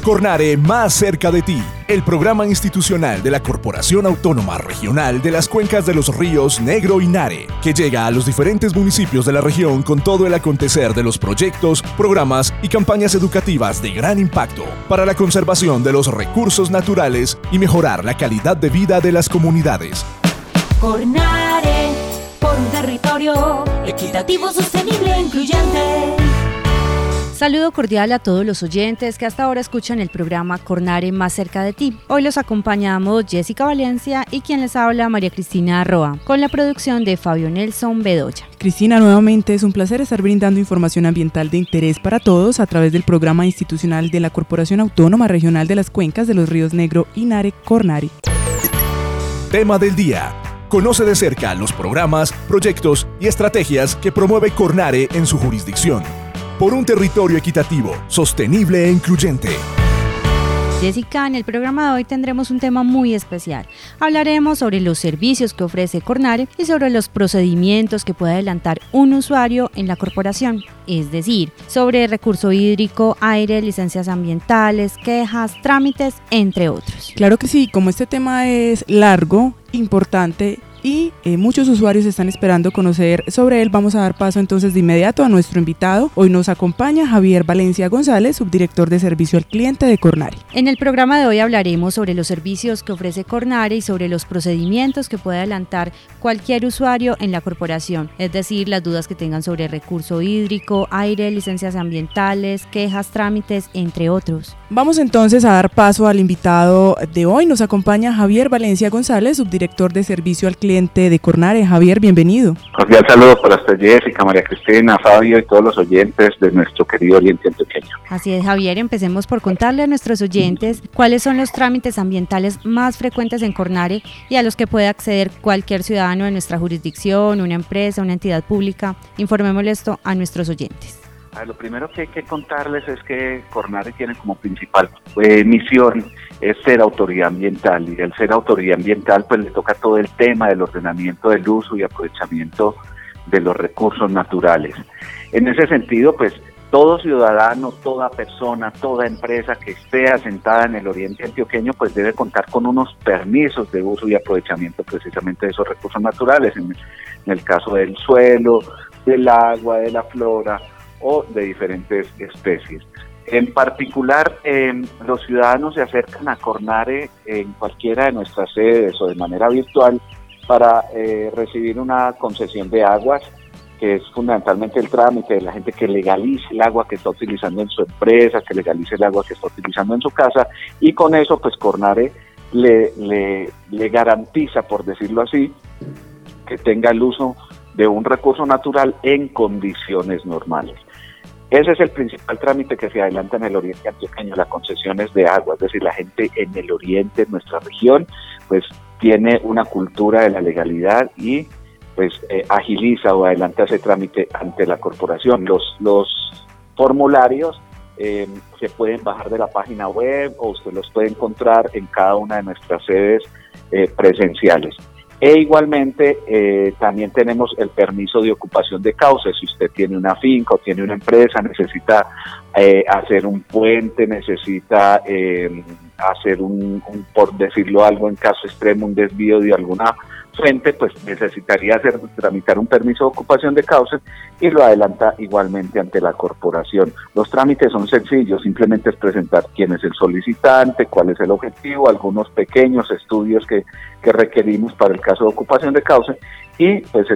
Cornare más cerca de ti, el programa institucional de la Corporación Autónoma Regional de las Cuencas de los Ríos Negro y Nare, que llega a los diferentes municipios de la región con todo el acontecer de los proyectos, programas y campañas educativas de gran impacto para la conservación de los recursos naturales y mejorar la calidad de vida de las comunidades. Cornare, por un territorio equitativo, sostenible e incluyente. Saludo cordial a todos los oyentes que hasta ahora escuchan el programa Cornare más cerca de ti. Hoy los acompañamos Jessica Valencia y quien les habla María Cristina Roa, con la producción de Fabio Nelson Bedoya. Cristina, nuevamente es un placer estar brindando información ambiental de interés para todos a través del programa institucional de la Corporación Autónoma Regional de las Cuencas de los Ríos Negro y Nare, Cornare. Tema del día. Conoce de cerca los programas, proyectos y estrategias que promueve Cornare en su jurisdicción. Por un territorio equitativo, sostenible e incluyente. Jessica, en el programa de hoy tendremos un tema muy especial. Hablaremos sobre los servicios que ofrece Cornare y sobre los procedimientos que puede adelantar un usuario en la corporación, es decir, sobre recurso hídrico, aire, licencias ambientales, quejas, trámites, entre otros. Claro que sí, como este tema es largo, importante y muchos usuarios están esperando conocer sobre él, vamos a dar paso entonces de inmediato a nuestro invitado. Hoy nos acompaña Javier Valencia González, subdirector de servicio al cliente de Cornare. En el programa de hoy hablaremos sobre los servicios que ofrece Cornare y sobre los procedimientos que puede adelantar cualquier usuario en la corporación, es decir, las dudas que tengan sobre recurso hídrico, aire, licencias ambientales, quejas, trámites, entre otros. Vamos entonces a dar paso al invitado de hoy. Nos acompaña Javier Valencia González, subdirector de servicio al cliente de Cornare. Javier, bienvenido. Cordial saludo para usted, Jessica, María Cristina, Fabio y todos los oyentes de nuestro querido Oriente Antioqueño. Así es, Javier, empecemos por contarle a nuestros oyentes cuáles son los trámites ambientales más frecuentes en Cornare y a los que puede acceder cualquier ciudadano de nuestra jurisdicción, una empresa, una entidad pública. Informémosle esto a nuestros oyentes. Lo primero que hay que contarles es que Cornare tiene como principal misión es ser autoridad ambiental, y al ser autoridad ambiental pues le toca todo el tema del ordenamiento del uso y aprovechamiento de los recursos naturales. En ese sentido, pues todo ciudadano, toda persona, toda empresa que esté asentada en el Oriente Antioqueño pues debe contar con unos permisos de uso y aprovechamiento precisamente de esos recursos naturales, en el caso del suelo, del agua, de la flora o de diferentes especies. En particular, los ciudadanos se acercan a Cornare en cualquiera de nuestras sedes o de manera virtual para recibir una concesión de aguas, que es fundamentalmente el trámite de la gente que legalice el agua que está utilizando en su empresa, que legalice el agua que está utilizando en su casa, y con eso pues Cornare le garantiza, por decirlo así, que tenga el uso de un recurso natural en condiciones normales. Ese es el principal trámite que se adelanta en el Oriente Antioqueño, las concesiones de agua, es decir, la gente en el Oriente, en nuestra región, pues tiene una cultura de la legalidad y pues agiliza o adelanta ese trámite ante la corporación. Los formularios se pueden bajar de la página web o usted los puede encontrar en cada una de nuestras sedes presenciales. E igualmente también tenemos el permiso de ocupación de cauces. Si usted tiene una finca o tiene una empresa, necesita hacer un puente, necesita hacer por decirlo algo, en caso extremo, un desvío de alguna fuente, pues necesitaría tramitar un permiso de ocupación de cauces y lo adelanta igualmente ante la corporación. Los trámites son sencillos, simplemente es presentar quién es el solicitante, cuál es el objetivo, algunos pequeños estudios que requerimos para el caso de ocupación de cauces y pues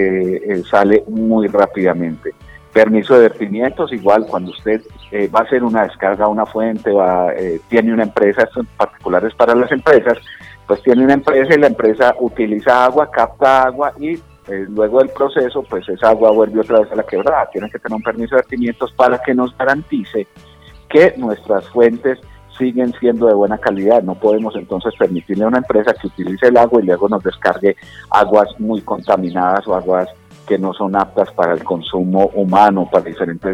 sale muy rápidamente. Permiso de vertimientos, igual cuando usted va a hacer una descarga a una fuente, tiene una empresa, esto en particular es para las empresas, pues tiene una empresa y la empresa utiliza agua, capta agua y luego del proceso, pues esa agua vuelve otra vez a la quebrada. Tiene que tener un permiso de vertimientos para que nos garantice que nuestras fuentes siguen siendo de buena calidad. No podemos entonces permitirle a una empresa que utilice el agua y luego nos descargue aguas muy contaminadas o aguas que no son aptas para el consumo humano, para diferentes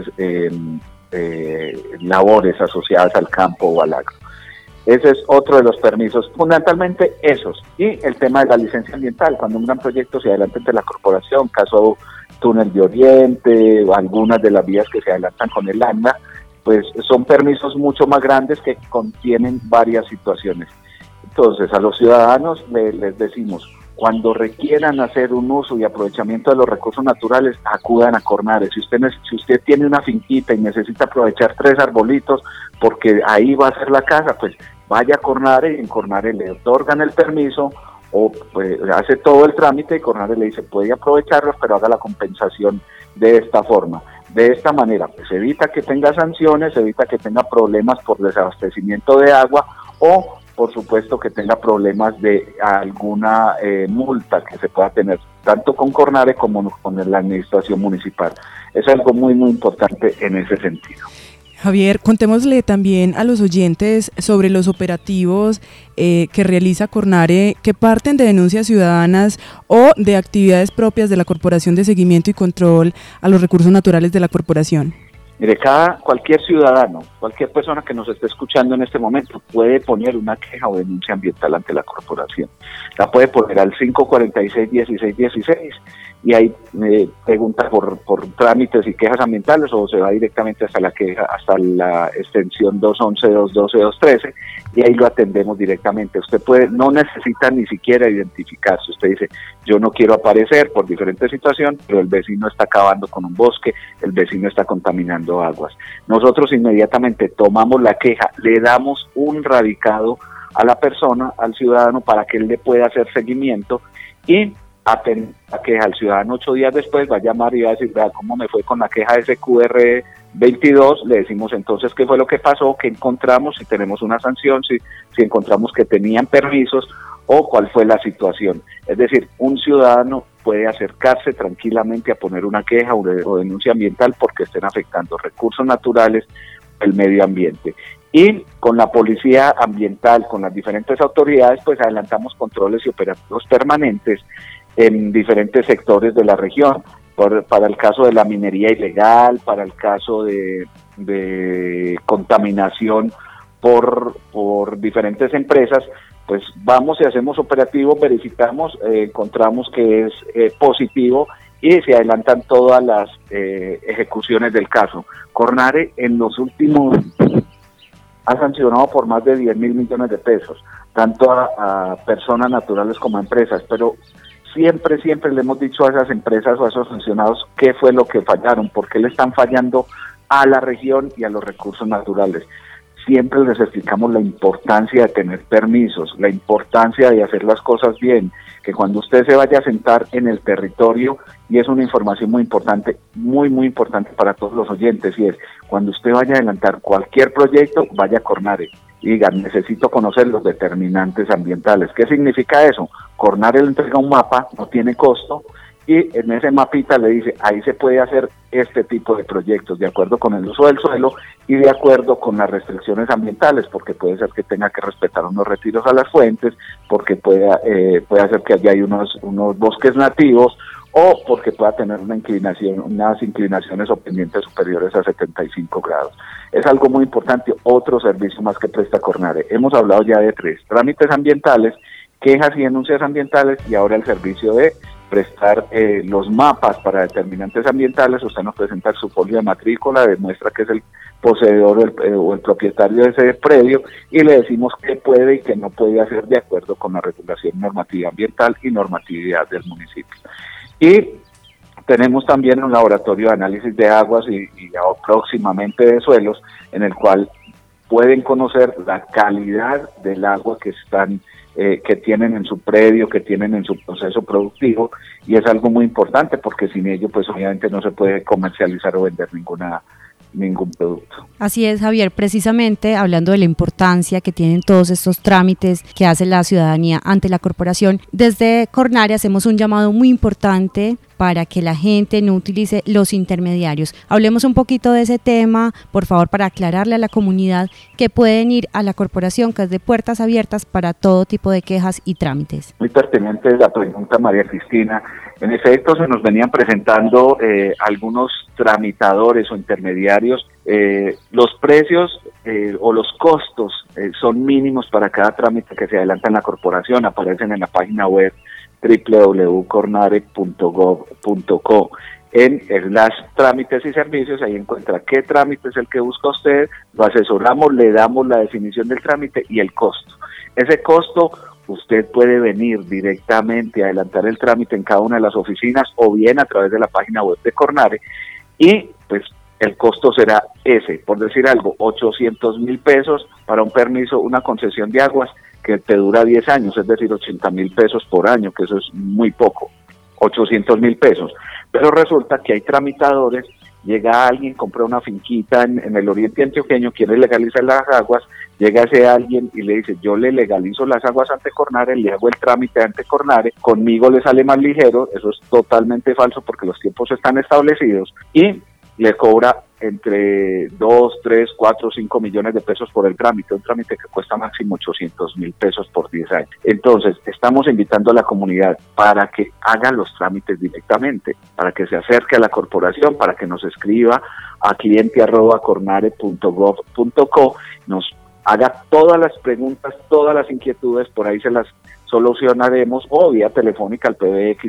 labores asociadas al campo o al agro. Ese es otro de los permisos, fundamentalmente esos. Y el tema de la licencia ambiental, cuando un gran proyecto se adelanta ante la corporación, caso Túnel de Oriente, o algunas de las vías que se adelantan con el ANDA, pues son permisos mucho más grandes que contienen varias situaciones. Entonces, a los ciudadanos les decimos, cuando requieran hacer un uso y aprovechamiento de los recursos naturales, acudan a Cornare. Si usted tiene una finquita y necesita aprovechar 3 arbolitos porque ahí va a ser la casa, pues vaya a Cornare y en Cornare le otorgan el permiso o pues, hace todo el trámite y Cornare le dice puede aprovecharlos, pero haga la compensación de esta forma. De esta manera, pues evita que tenga sanciones, evita que tenga problemas por desabastecimiento de agua o por supuesto que tenga problemas de alguna multa que se pueda tener tanto con Cornare como con la administración municipal. Es algo muy importante en ese sentido. Javier, contémosle también a los oyentes sobre los operativos que realiza Cornare que parten de denuncias ciudadanas o de actividades propias de la Corporación de Seguimiento y Control a los Recursos Naturales de la Corporación. Mire, cualquier ciudadano, cualquier persona que nos esté escuchando en este momento puede poner una queja o denuncia ambiental ante la corporación. La puede poner al 546-1616 y ahí pregunta por trámites y quejas ambientales o se va directamente hasta la extensión 211, 212, 213 y ahí lo atendemos directamente. Usted no necesita ni siquiera identificarse. Usted dice, yo no quiero aparecer por diferentes situaciones, pero el vecino está acabando con un bosque, el vecino está contaminando aguas. Nosotros inmediatamente tomamos la queja, le damos un radicado a la persona, al ciudadano, para que él le pueda hacer seguimiento y atender la queja. Al ciudadano 8 días después va a llamar y va a decir, vea cómo me fue con la queja de SQR 22, le decimos entonces qué fue lo que pasó, qué encontramos, si tenemos una sanción, si encontramos que tenían permisos o cuál fue la situación. Es decir, un ciudadano puede acercarse tranquilamente a poner una queja o denuncia ambiental porque estén afectando recursos naturales, el medio ambiente. Y con la policía ambiental, con las diferentes autoridades, pues adelantamos controles y operativos permanentes en diferentes sectores de la región. Para el caso de la minería ilegal, para el caso de contaminación por diferentes empresas, pues vamos y hacemos operativos, verificamos, encontramos que es positivo y se adelantan todas las ejecuciones del caso. Cornare en los últimos ha sancionado por más de 10.000 millones de pesos, tanto a personas naturales como a empresas, pero siempre le hemos dicho a esas empresas o a esos sancionados qué fue lo que fallaron, por qué le están fallando a la región y a los recursos naturales. Siempre les explicamos la importancia de tener permisos, la importancia de hacer las cosas bien, que cuando usted se vaya a sentar en el territorio, y es una información muy importante, muy importante para todos los oyentes, y es, cuando usted vaya a adelantar cualquier proyecto, vaya a Cornare y diga, necesito conocer los determinantes ambientales. ¿Qué significa eso? Cornare le entrega un mapa, no tiene costo, y en ese mapita le dice, ahí se puede hacer este tipo de proyectos, de acuerdo con el uso del suelo y de acuerdo con las restricciones ambientales, porque puede ser que tenga que respetar unos retiros a las fuentes, porque puede ser que allá hay unos bosques nativos, o porque pueda tener unas inclinaciones o pendientes superiores a 75 grados. Es algo muy importante, otro servicio más que presta Cornare. Hemos hablado ya de 3, trámites ambientales, quejas y denuncias ambientales, y ahora el servicio de prestar los mapas para determinantes ambientales. Usted nos presenta su folio de matrícula, demuestra que es el poseedor o el propietario de ese predio y le decimos qué puede y qué no puede hacer de acuerdo con la regulación normativa ambiental y normatividad del municipio. Y tenemos también un laboratorio de análisis de aguas y próximamente de suelos, en el cual pueden conocer la calidad del agua que tienen en su predio, que tienen en su proceso productivo, y es algo muy importante porque sin ello pues obviamente no se puede comercializar o vender ningún producto. Así es, Javier, precisamente hablando de la importancia que tienen todos estos trámites que hace la ciudadanía ante la corporación, desde Cornare hacemos un llamado muy importante para que la gente no utilice los intermediarios. Hablemos un poquito de ese tema, por favor, para aclararle a la comunidad que pueden ir a la corporación, que es de puertas abiertas para todo tipo de quejas y trámites. Muy pertinente la pregunta, María Cristina. En efecto, se nos venían presentando algunos tramitadores o intermediarios. Los precios o los costos son mínimos para cada trámite que se adelanta en la corporación, aparecen en la página web www.cornare.gov.co. en /trámites y servicios, ahí encuentra qué trámite es el que busca usted, lo asesoramos, le damos la definición del trámite y el costo. Ese costo usted puede venir directamente a adelantar el trámite en cada una de las oficinas o bien a través de la página web de Cornare y pues el costo será ese, por decir algo, 800.000 pesos para un permiso, una concesión de aguas que te dura 10 años, es decir, 80.000 pesos por año, que eso es muy poco, 800.000 pesos. Pero resulta que hay tramitadores, llega alguien, compra una finquita en el oriente antioqueño, quiere legalizar las aguas, llega ese alguien y le dice, yo le legalizo las aguas ante Cornare, le hago el trámite ante Cornare, conmigo le sale más ligero, eso es totalmente falso porque los tiempos están establecidos, y le cobra entre 2, 3, 4, 5 millones de pesos por el trámite, un trámite que cuesta máximo 800.000 pesos por 10 años. Entonces, estamos invitando a la comunidad para que haga los trámites directamente, para que se acerque a la corporación, para que nos escriba a cliente@cornare.gov.co, nos haga todas las preguntas, todas las inquietudes, por ahí se las solucionaremos, o vía telefónica al PBX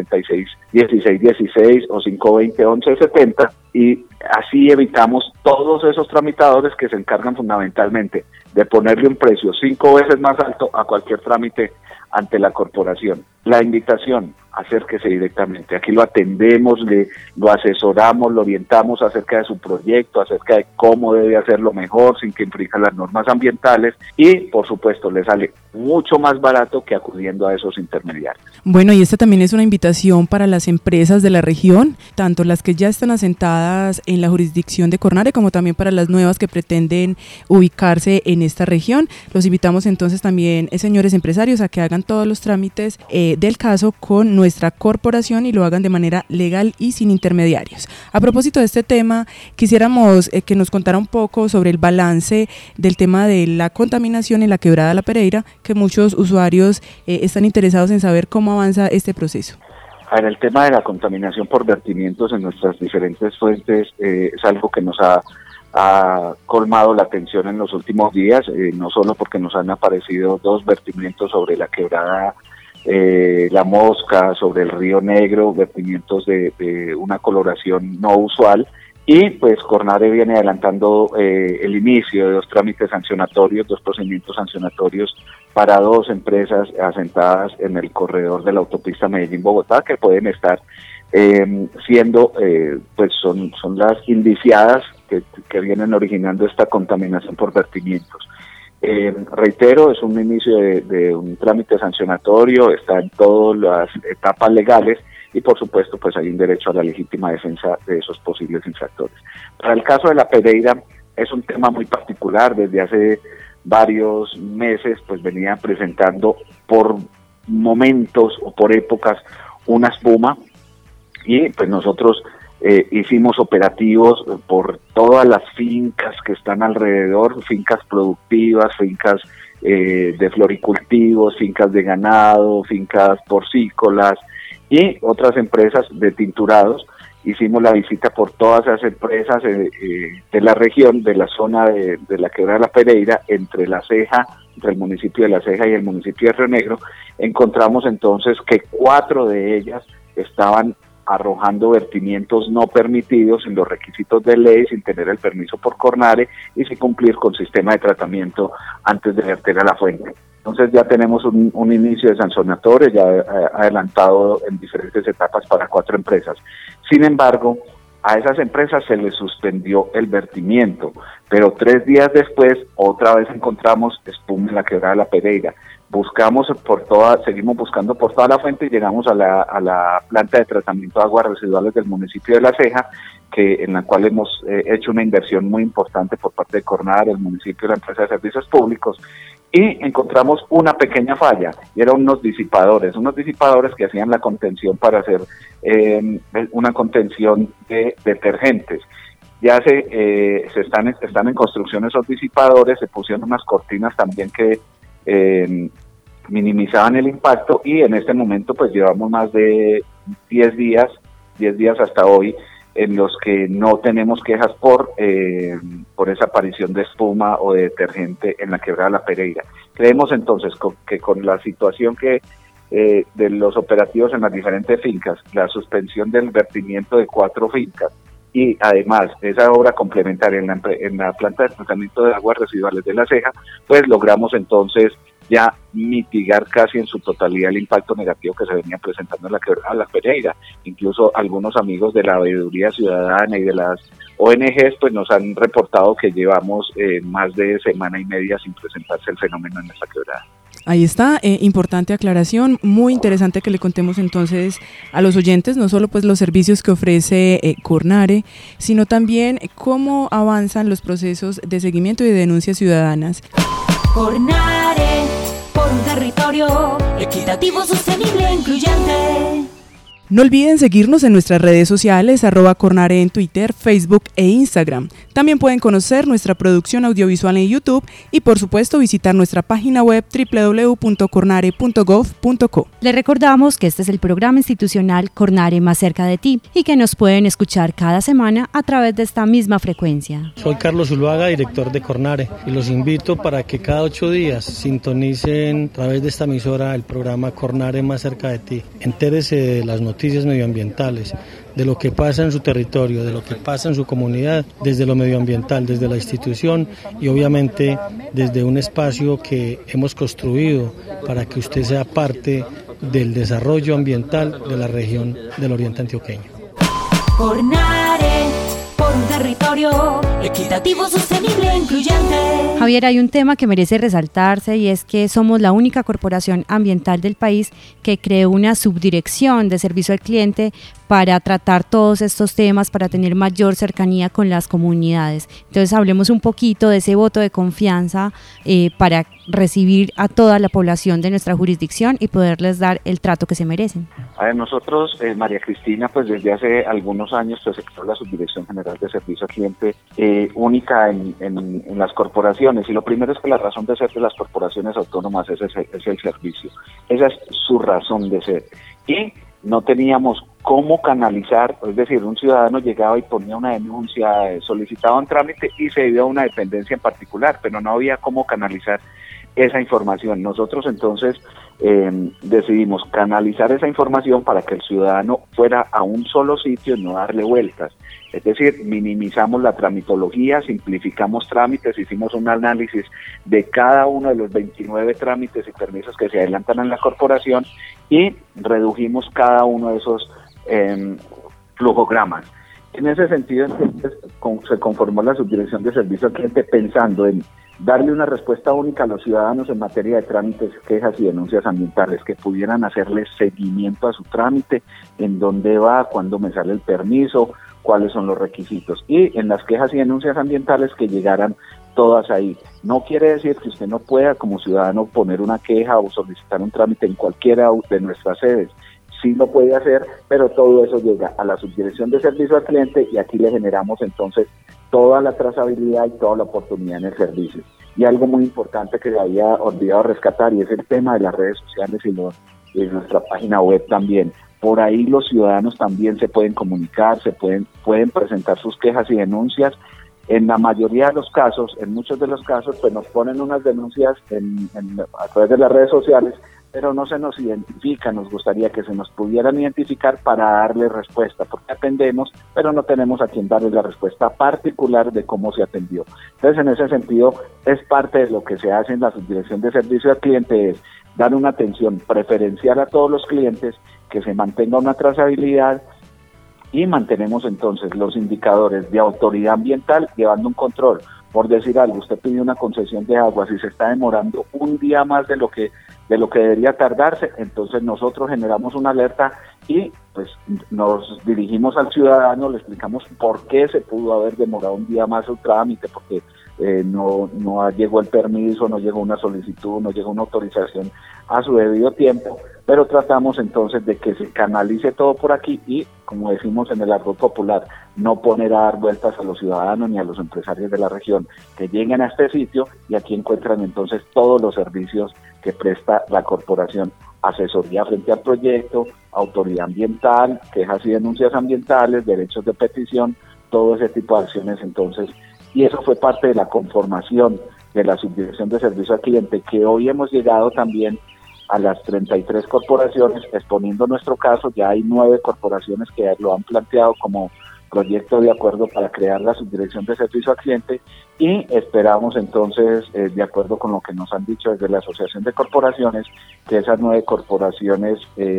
546-1616 o 520-1170, y así evitamos todos esos tramitadores que se encargan fundamentalmente de ponerle un precio 5 veces más alto a cualquier trámite ante la corporación. La invitación, acérquese directamente, aquí lo atendemos, lo asesoramos, lo orientamos acerca de su proyecto, acerca de cómo debe hacerlo mejor sin que infrinja las normas ambientales y por supuesto le sale mucho más barato que acudiendo a esos intermediarios. Bueno, y esta también es una invitación para las empresas de la región, tanto las que ya están asentadas en la jurisdicción de Cornare como también para las nuevas que pretenden ubicarse en esta región. Los invitamos entonces también, señores empresarios, a que hagan todos los trámites del caso con nuestra corporación y lo hagan de manera legal y sin intermediarios. A propósito de este tema, quisiéramos que nos contara un poco sobre el balance del tema de la contaminación en la Quebrada La Pereira, que muchos usuarios están interesados en saber cómo avanza este proceso. En el tema de la contaminación por vertimientos en nuestras diferentes fuentes es algo que nos ha colmado la atención en los últimos días, no solo porque nos han aparecido 2 vertimientos sobre la quebrada La Mosca, sobre el Río Negro, vertimientos de una coloración no usual, y pues Cornare viene adelantando el inicio de 2 trámites sancionatorios, 2 procedimientos sancionatorios para 2 empresas asentadas en el corredor de la autopista Medellín-Bogotá, que pueden estar siendo, pues son las indiciadas que vienen originando esta contaminación por vertimientos. Reitero, es un inicio de un trámite sancionatorio, está en todas las etapas legales y por supuesto pues hay un derecho a la legítima defensa de esos posibles infractores. Para el caso de La Pereira es un tema muy particular, desde hace varios meses pues venía presentando por momentos o por épocas una espuma y pues nosotros hicimos operativos por todas las fincas que están alrededor, fincas productivas, fincas de floricultivos, fincas de ganado, fincas porcícolas y otras empresas de tinturados. Hicimos la visita por todas esas empresas de la región, de la zona de la Quebrada de La Pereira, entre La Ceja, entre el municipio de La Ceja y el municipio de Río Negro. Encontramos entonces que 4 de ellas estaban arrojando vertimientos no permitidos en los requisitos de ley, sin tener el permiso por Cornare y sin cumplir con sistema de tratamiento antes de verter a la fuente. Entonces ya tenemos un inicio de sancionatorio, ya adelantado en diferentes etapas para 4 empresas. Sin embargo, a esas empresas se les suspendió el vertimiento, pero 3 días después otra vez encontramos espuma en la Quebrada de La Pereira. Seguimos buscando por toda la fuente y llegamos a la planta de tratamiento de aguas residuales del municipio de La Ceja, en la cual hemos hecho una inversión muy importante por parte de Cornare, el municipio y la empresa de servicios públicos, y encontramos una pequeña falla, y eran unos disipadores que hacían la contención para hacer una contención de detergentes. Ya están en construcción esos disipadores, se pusieron unas cortinas también que minimizaban el impacto y en este momento pues llevamos más de 10 días hasta hoy en los que no tenemos quejas por esa aparición de espuma o de detergente en la Quebrada de La Pereira. Creemos entonces que con la situación que de los operativos en las diferentes fincas, la suspensión del vertimiento de 4 fincas y además esa obra complementaria en la planta de tratamiento de aguas residuales de La Ceja, pues logramos entonces ya mitigar casi en su totalidad el impacto negativo que se venía presentando en la quebrada La Pereira. Incluso algunos amigos de la Veeduría Ciudadana y de las ONGs pues nos han reportado que llevamos más de semana y media sin presentarse el fenómeno en esta quebrada. Ahí está, importante aclaración, muy interesante que le contemos entonces a los oyentes, no solo pues los servicios que ofrece Cornare, sino también cómo avanzan los procesos de seguimiento y de denuncias ciudadanas. Cornare, por un territorio equitativo, sostenible e incluyente. No olviden seguirnos en nuestras redes sociales, @Cornare en Twitter, Facebook e Instagram. También pueden conocer nuestra producción audiovisual en YouTube y por supuesto visitar nuestra página web www.cornare.gov.co. Les recordamos que este es el programa institucional Cornare más cerca de ti y que nos pueden escuchar cada semana a través de esta misma frecuencia. Soy Carlos Zuluaga, director de Cornare, y los invito para que cada 8 días sintonicen a través de esta emisora el programa Cornare más cerca de ti. Entérese de las noticias medioambientales, de lo que pasa en su territorio, de lo que pasa en su comunidad, desde lo medioambiental, desde la institución y obviamente desde un espacio que hemos construido para que usted sea parte del desarrollo ambiental de la región del Oriente Antioqueño. Cornare, por un territorio equitativo, sostenible e incluyente. Javier, hay un tema que merece resaltarse y es que somos la única corporación ambiental del país que creó una subdirección de servicio al cliente para tratar todos estos temas, para tener mayor cercanía con las comunidades. Entonces hablemos un poquito de ese voto de confianza para recibir a toda la población de nuestra jurisdicción y poderles dar el trato que se merecen. A ver, nosotros, María Cristina, pues desde hace algunos años pues se creó la Subdirección General de Servicio al Cliente única en las corporaciones, y lo primero es que la razón de ser de las corporaciones autónomas es el servicio. Esa es su razón de ser. Y no teníamos cómo canalizar, es decir, un ciudadano llegaba y ponía una denuncia, solicitaba un trámite y se dio a una dependencia en particular, pero no había cómo canalizar esa información. Nosotros entonces decidimos canalizar esa información para que el ciudadano fuera a un solo sitio y no darle vueltas. Es decir, minimizamos la tramitología, simplificamos trámites, hicimos un análisis de cada uno de los 29 trámites y permisos que se adelantan en la corporación y redujimos cada uno de esos flujogramas. En ese sentido, entonces, se conformó la Subdirección de Servicio al Cliente pensando en darle una respuesta única a los ciudadanos en materia de trámites, quejas y denuncias ambientales, que pudieran hacerle seguimiento a su trámite, en dónde va, cuándo me sale el permiso, cuáles son los requisitos, y en las quejas y denuncias ambientales que llegaran todas ahí. No quiere decir que usted no pueda como ciudadano poner una queja o solicitar un trámite en cualquiera de nuestras sedes. Sí lo puede hacer, pero todo eso llega a la Subdirección de Servicio al Cliente y aquí le generamos entonces toda la trazabilidad y toda la oportunidad en el servicio. Y algo muy importante que había olvidado rescatar, y es el tema de las redes sociales y nuestra página web también. Por ahí los ciudadanos también se pueden comunicar, pueden presentar sus quejas y denuncias. En la mayoría de los casos, en muchos de los casos, pues nos ponen unas denuncias a través de las redes sociales, pero no se nos identifica. Nos gustaría que se nos pudieran identificar para darle respuesta, porque atendemos, pero no tenemos a quien darle la respuesta particular de cómo se atendió. Entonces, en ese sentido, es parte de lo que se hace en la Subdirección de Servicio al Cliente, es dar una atención preferencial a todos los clientes, que se mantenga una trazabilidad, y mantenemos entonces los indicadores de autoridad ambiental llevando un control. Por decir algo, usted pidió una concesión de agua, si se está demorando un día más de lo que debería tardarse, entonces nosotros generamos una alerta y pues nos dirigimos al ciudadano, le explicamos por qué se pudo haber demorado un día más el trámite, porque no llegó el permiso, no llegó una solicitud, no llegó una autorización a su debido tiempo, pero tratamos entonces de que se canalice todo por aquí y, como decimos en el argot popular, no poner a dar vueltas a los ciudadanos ni a los empresarios de la región, que lleguen a este sitio y aquí encuentran entonces todos los servicios que presta la corporación: asesoría frente al proyecto, autoridad ambiental, quejas y denuncias ambientales, derechos de petición, todo ese tipo de acciones entonces. Y eso fue parte de la conformación de la Subdirección de Servicio al Cliente, que hoy hemos llegado también a las 33 corporaciones, exponiendo nuestro caso. Ya hay 9 corporaciones que lo han planteado como proyecto de acuerdo para crear la subdirección de servicio al cliente, y esperamos entonces, de acuerdo con lo que nos han dicho desde la Asociación de Corporaciones, que esas 9 corporaciones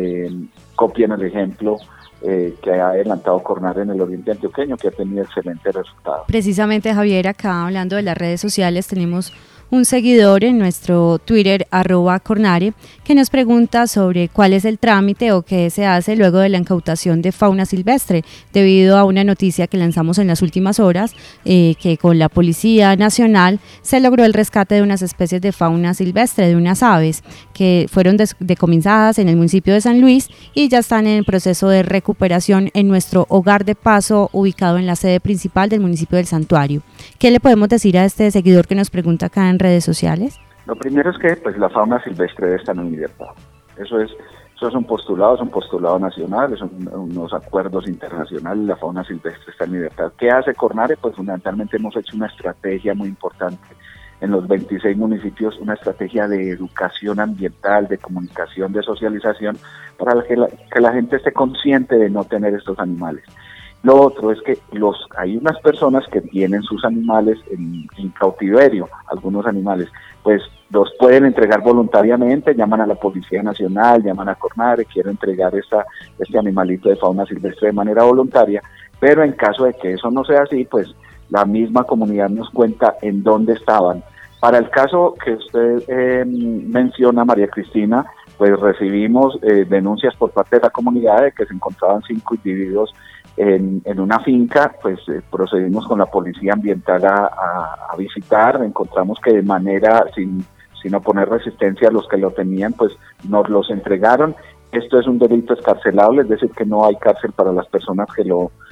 copien el ejemplo que ha adelantado Cornare en el Oriente Antioqueño, que ha tenido excelentes resultados. Precisamente, Javier, acá hablando de las redes sociales, tenemos un seguidor en nuestro Twitter, @Cornare, que nos pregunta sobre cuál es el trámite o qué se hace luego de la incautación de fauna silvestre, debido a una noticia que lanzamos en las últimas horas, que con la Policía Nacional se logró el rescate de unas especies de fauna silvestre, de unas aves, que fueron decomisadas en el municipio de San Luis y ya están en el proceso de recuperación en nuestro hogar de paso, ubicado en la sede principal del municipio del Santuario. ¿Qué le podemos decir a este seguidor que nos pregunta acá en redes sociales? Lo primero es que pues la fauna silvestre debe estar en libertad. Eso es un postulado nacional, son unos acuerdos internacionales. La fauna silvestre está en libertad. ¿Qué hace Cornare? Pues fundamentalmente hemos hecho una estrategia muy importante en los 26 municipios, una estrategia de educación ambiental, de comunicación, de socialización, para que la gente esté consciente de no tener estos animales. Lo otro es que hay unas personas que tienen sus animales en cautiverio, algunos animales, pues los pueden entregar voluntariamente, llaman a la Policía Nacional, llaman a Cornare, quiero entregar este animalito de fauna silvestre de manera voluntaria, pero en caso de que eso no sea así, pues la misma comunidad nos cuenta en dónde estaban. Para el caso que usted menciona, María Cristina, pues recibimos denuncias por parte de la comunidad de que se encontraban 5 individuos en una finca. Pues procedimos con la Policía Ambiental a visitar, encontramos que de manera sin oponer resistencia a los que lo tenían, pues nos los entregaron. Esto es un delito escarcelable, es decir, que no hay cárcel para las personas que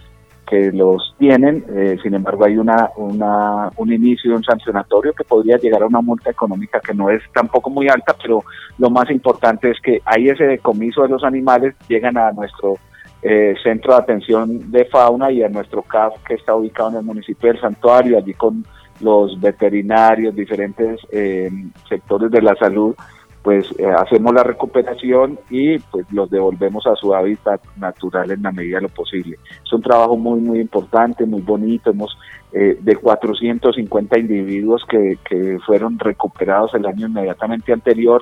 los tienen. Sin embargo, hay un inicio de un sancionatorio que podría llegar a una multa económica que no es tampoco muy alta, pero lo más importante es que hay ese decomiso de los animales, llegan a nuestro centro de atención de fauna y a nuestro CAF, que está ubicado en el municipio del Santuario, allí con los veterinarios, diferentes sectores de la salud, pues hacemos la recuperación y pues los devolvemos a su hábitat natural en la medida de lo posible. Es un trabajo muy muy importante, muy bonito. Hemos de 450 individuos que fueron recuperados el año inmediatamente anterior,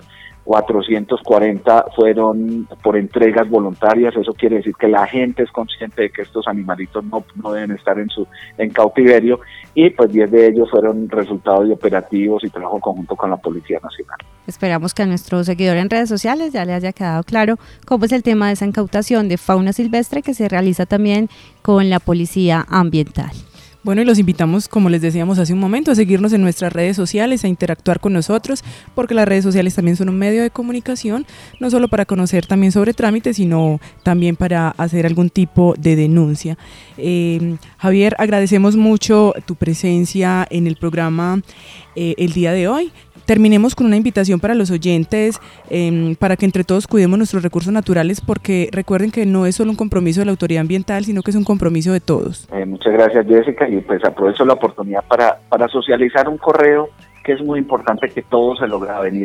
440 fueron por entregas voluntarias. Eso quiere decir que la gente es consciente de que estos animalitos no deben estar en cautiverio, y pues 10 de ellos fueron resultados de operativos y trabajo conjunto con la Policía Nacional. Esperamos que a nuestro seguidor en redes sociales ya le haya quedado claro cómo es el tema de esa incautación de fauna silvestre que se realiza también con la Policía Ambiental. Bueno, y los invitamos, como les decíamos hace un momento, a seguirnos en nuestras redes sociales, a interactuar con nosotros, porque las redes sociales también son un medio de comunicación, no solo para conocer también sobre trámites, sino también para hacer algún tipo de denuncia. Javier, agradecemos mucho tu presencia en el programa el día de hoy. Terminemos con una invitación para los oyentes, para que entre todos cuidemos nuestros recursos naturales, porque recuerden que no es solo un compromiso de la autoridad ambiental, sino que es un compromiso de todos. Muchas gracias, Jessica, y pues aprovecho la oportunidad para socializar un correo que es muy importante que todos se lo graben, es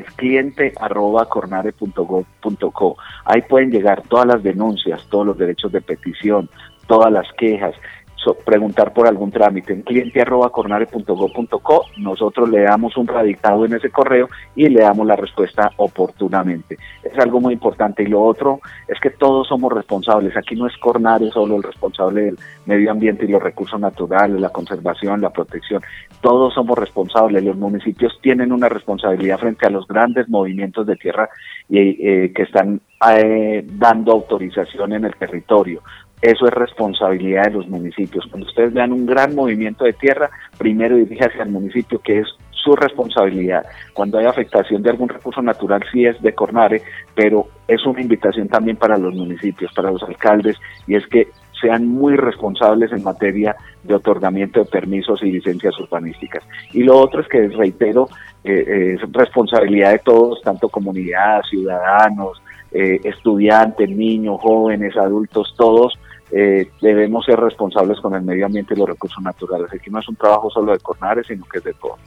cliente@cornare.gov.co. Ahí pueden llegar todas las denuncias, todos los derechos de petición, todas las quejas, preguntar por algún trámite en cliente@cornare.gov.co. Nosotros le damos un radicado en ese correo y le damos la respuesta oportunamente. Es algo muy importante. Y lo otro es que todos somos responsables. Aquí no es Cornare solo el responsable del medio ambiente y los recursos naturales, la conservación, la protección. Todos somos responsables. Los municipios tienen una responsabilidad frente a los grandes movimientos de tierra que están dando autorización en el territorio. Eso es responsabilidad de los municipios. Cuando ustedes vean un gran movimiento de tierra, primero diríjase al municipio, que es su responsabilidad. Cuando hay afectación de algún recurso natural, sí es de Cornare, pero es una invitación también para los municipios, para los alcaldes, y es que sean muy responsables en materia de otorgamiento de permisos y licencias urbanísticas. Y lo otro es que, reitero, es responsabilidad de todos, tanto comunidad, ciudadanos, estudiantes, niños, jóvenes, adultos, todos debemos ser responsables con el medio ambiente y los recursos naturales. Aquí no es un trabajo solo de Cornare, sino que es de todos.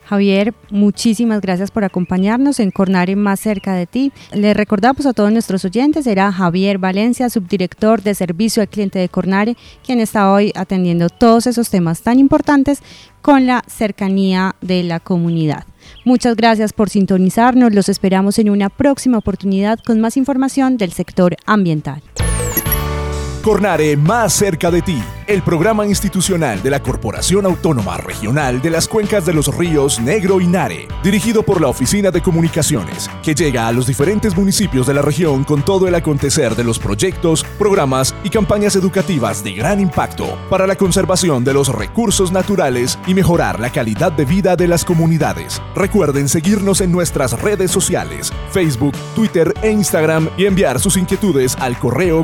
Javier, muchísimas gracias por acompañarnos en Cornare más cerca de ti. Le recordamos a todos nuestros oyentes, era Javier Valencia, subdirector de Servicio al Cliente de Cornare, quien está hoy atendiendo todos esos temas tan importantes con la cercanía de la comunidad. Muchas gracias por sintonizarnos, los esperamos en una próxima oportunidad con más información del sector ambiental. Cornare más cerca de ti, el programa institucional de la Corporación Autónoma Regional de las Cuencas de los Ríos Negro y Nare, dirigido por la Oficina de Comunicaciones, que llega a los diferentes municipios de la región con todo el acontecer de los proyectos, programas y campañas educativas de gran impacto para la conservación de los recursos naturales y mejorar la calidad de vida de las comunidades. Recuerden seguirnos en nuestras redes sociales, Facebook, Twitter e Instagram y enviar sus inquietudes al correo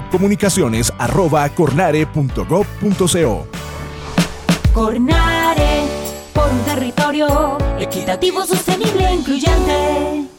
comunicaciones@cornare.gov.co. Cornare, por un territorio equitativo, sostenible e incluyente.